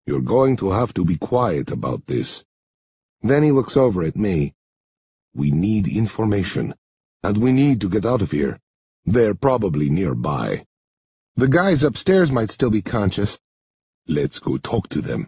You're going to have to be quiet about this. Then he looks over at me. We need information, and we need to get out of here. They're probably nearby. The guys upstairs might still be conscious. Let's go talk to them.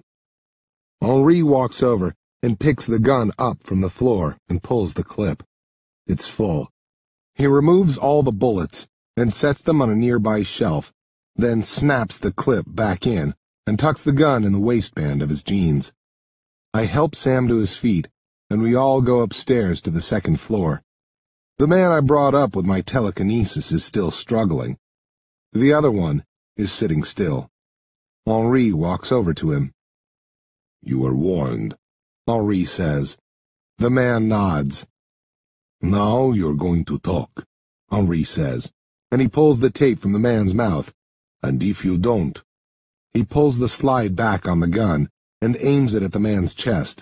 Henri walks over and picks the gun up from the floor and pulls the clip. It's full. He removes all the bullets and sets them on a nearby shelf, then snaps the clip back in and tucks the gun in the waistband of his jeans. I help Sam to his feet, and we all go upstairs to the second floor. The man I brought up with my telekinesis is still struggling. The other one is sitting still. Henri walks over to him. You were warned, Henri says. The man nods. Now you're going to talk, Henri says, and he pulls the tape from the man's mouth. And if you don't... He pulls the slide back on the gun and aims it at the man's chest.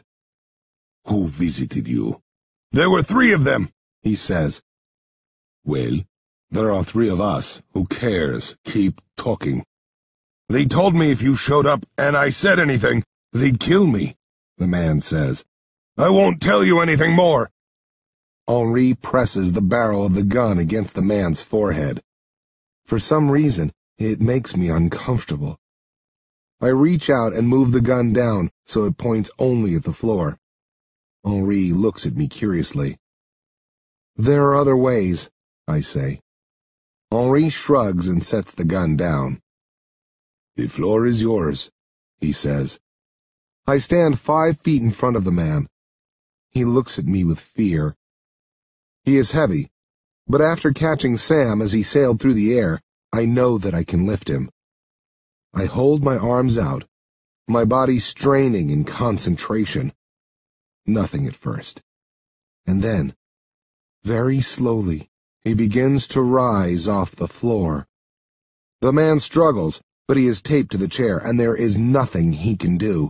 Who visited you? There were 3 of them, he says. Well, there are 3 of us. Who cares? Keep talking. They told me if you showed up and I said anything, they'd kill me, the man says. I won't tell you anything more. Henri presses the barrel of the gun against the man's forehead. For some reason, it makes me uncomfortable. I reach out and move the gun down so it points only at the floor. Henri looks at me curiously. There are other ways, I say. Henri shrugs and sets the gun down. The floor is yours, he says. I stand 5 feet in front of the man. He looks at me with fear. He is heavy, but after catching Sam as he sailed through the air, I know that I can lift him. I hold my arms out, my body straining in concentration. Nothing at first. And then, very slowly, he begins to rise off the floor. The man struggles, but he is taped to the chair, and there is nothing he can do.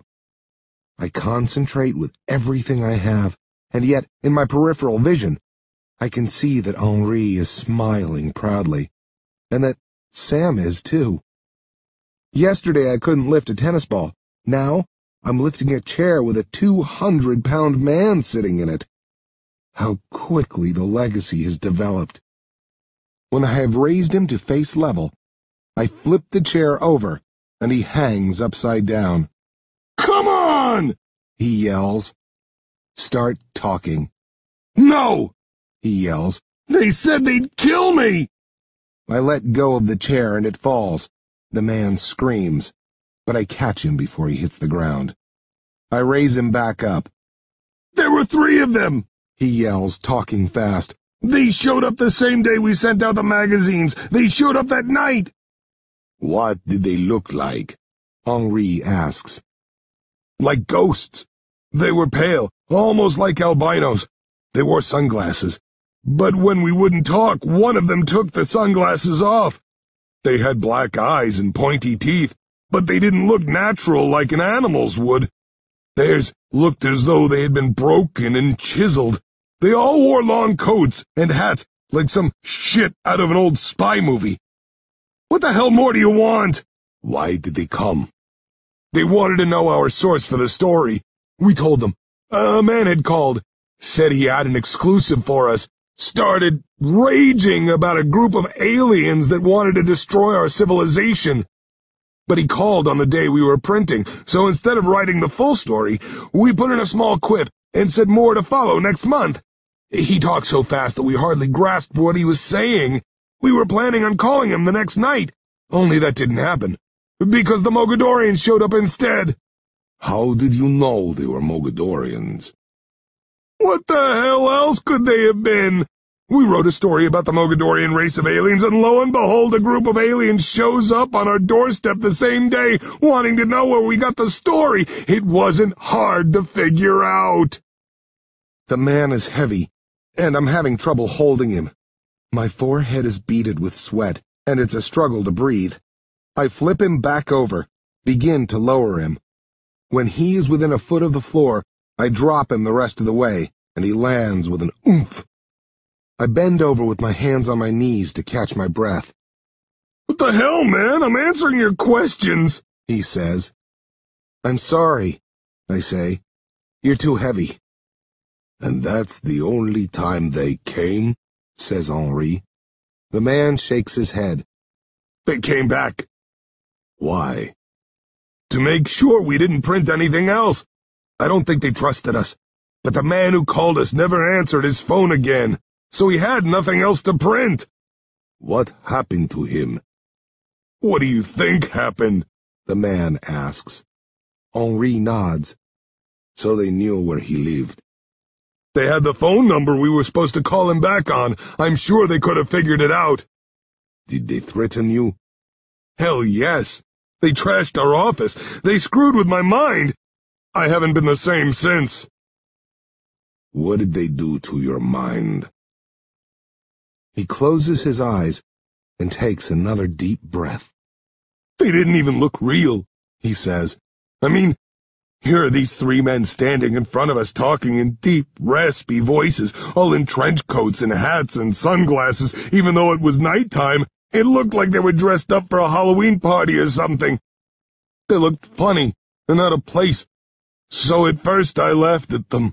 I concentrate with everything I have, and yet, in my peripheral vision, I can see that Henri is smiling proudly, and that Sam is too. Yesterday I couldn't lift a tennis ball. Now I'm lifting a chair with a 200-pound man sitting in it. How quickly the legacy has developed. When I have raised him to face level, I flip the chair over, and he hangs upside down. Come on! He yells. Start talking. No! He yells. They said they'd kill me! I let go of the chair and it falls. The man screams, but I catch him before he hits the ground. I raise him back up. There were 3 of them, he yells, talking fast. They showed up the same day we sent out the magazines. They showed up that night. What did they look like? Henri asks. Like ghosts. They were pale, almost like albinos. They wore sunglasses. But when we wouldn't talk, one of them took the sunglasses off. They had black eyes and pointy teeth, but they didn't look natural like an animal's would. Theirs looked as though they had been broken and chiseled. They all wore long coats and hats like some shit out of an old spy movie. What the hell more do you want? Why did they come? They wanted to know our source for the story. We told them. A man had called, said he had an exclusive for us, started raging about a group of aliens that wanted to destroy our civilization. But he called on the day we were printing, so instead of writing the full story, we put in a small quip and said more to follow next month. He talked so fast that we hardly grasped what he was saying. We were planning on calling him the next night, only that didn't happen, because the Mogadorians showed up instead. How did you know they were Mogadorians? What the hell else could they have been? We wrote a story about the Mogadorian race of aliens, and lo and behold, a group of aliens shows up on our doorstep the same day, wanting to know where we got the story. It wasn't hard to figure out. The man is heavy, and I'm having trouble holding him. My forehead is beaded with sweat, and it's a struggle to breathe. I flip him back over, begin to lower him. When he is within a foot of the floor, I drop him the rest of the way, and he lands with an oomph. I bend over with my hands on my knees to catch my breath. What the hell, man? I'm answering your questions, he says. I'm sorry, I say. You're too heavy. And that's the only time they came, says Henri. The man shakes his head. They came back. Why? To make sure we didn't print anything else. I don't think they trusted us. But the man who called us never answered his phone again, so he had nothing else to print. What happened to him? What do you think happened? The man asks. Henri nods. So they knew where he lived. They had the phone number we were supposed to call him back on. I'm sure they could have figured it out. Did they threaten you? Hell yes. They trashed our office. They screwed with my mind. I haven't been the same since. What did they do to your mind? He closes his eyes and takes another deep breath. They didn't even look real, he says. I mean, here are these three men standing in front of us talking in deep, raspy voices, all in trench coats and hats and sunglasses, even though it was nighttime. It looked like they were dressed up for a Halloween party or something. They looked funny and out of place, so at first I laughed at them.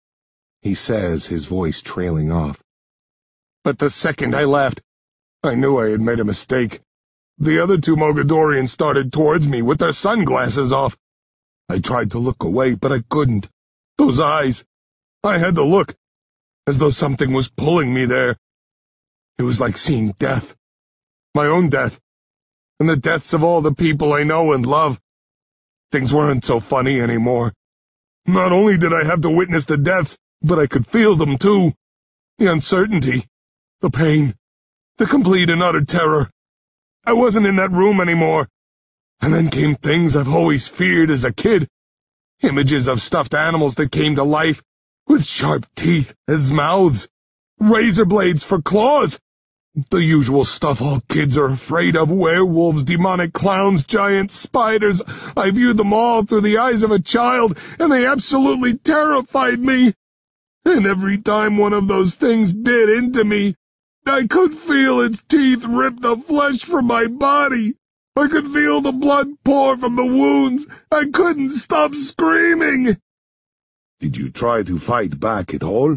He says, his voice trailing off. But the second I laughed, I knew I had made a mistake. The other two Mogadorians started towards me with their sunglasses off. I tried to look away, but I couldn't. Those eyes. I had to look, as though something was pulling me there. It was like seeing death. My own death. And the deaths of all the people I know and love. Things weren't so funny anymore. Not only did I have to witness the deaths, but I could feel them too. The uncertainty. The pain. The complete and utter terror. I wasn't in that room anymore. And then came things I've always feared as a kid. Images of stuffed animals that came to life, with sharp teeth as mouths, razor blades for claws. The usual stuff all kids are afraid of, werewolves, demonic clowns, giant spiders. I viewed them all through the eyes of a child, and they absolutely terrified me. And every time one of those things bit into me, I could feel its teeth rip the flesh from my body. I could feel the blood pour from the wounds. I couldn't stop screaming. Did you try to fight back at all?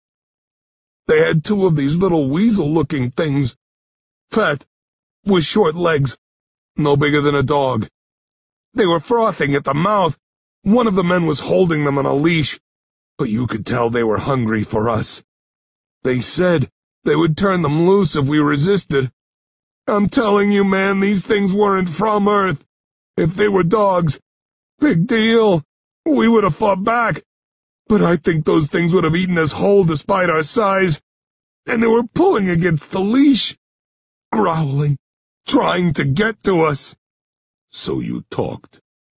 They had two of these little weasel-looking things. Fat, with short legs, no bigger than a dog. They were frothing at the mouth. One of the men was holding them on a leash, but you could tell they were hungry for us. They said they would turn them loose if we resisted. I'm telling you, man, these things weren't from Earth. If they were dogs, big deal. We would have fought back. But I think those things would have eaten us whole despite our size. And they were pulling against the leash, growling, trying to get to us. So you talked?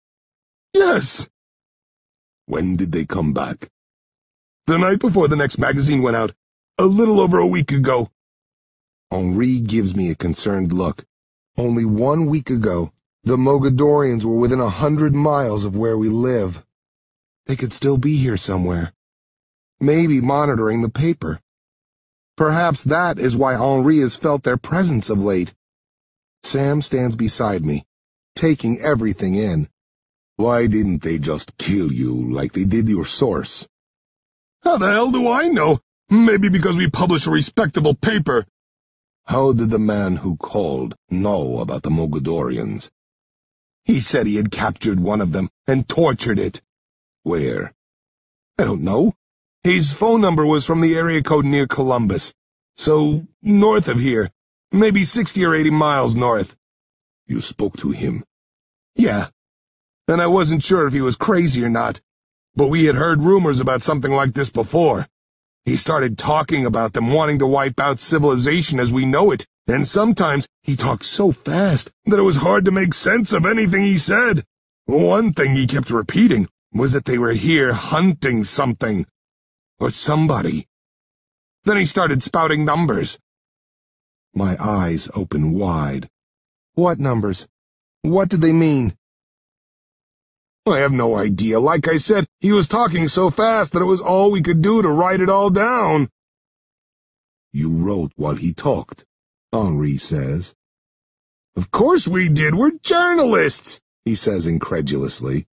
Yes. When did they come back? The night before the next magazine went out, a little over a week ago. Henri gives me a concerned look. Only 1 week ago, the Mogadorians were within 100 miles of where we live. They could still be here somewhere. Maybe monitoring the paper. Perhaps that is why Henri has felt their presence of late. Sam stands beside me, taking everything in. Why didn't they just kill you like they did your source? How the hell do I know? Maybe because we publish a respectable paper. How did the man who called know about the Mogadorians? He said he had captured one of them and tortured it. Where? I don't know. His phone number was from the area code near Columbus. So, north of here. Maybe 60 or 80 miles north. You spoke to him? Yeah. And I wasn't sure if he was crazy or not. But we had heard rumors about something like this before. He started talking about them wanting to wipe out civilization as we know it, and sometimes he talked so fast that it was hard to make sense of anything he said. One thing he kept repeating was that they were here hunting something. Or somebody. Then he started spouting numbers. My eyes open wide. What numbers? What did they mean? I have no idea. Like I said, he was talking so fast that it was all we could do to write it all down. You wrote while he talked, Henri says. Of course we did. We're journalists, he says incredulously.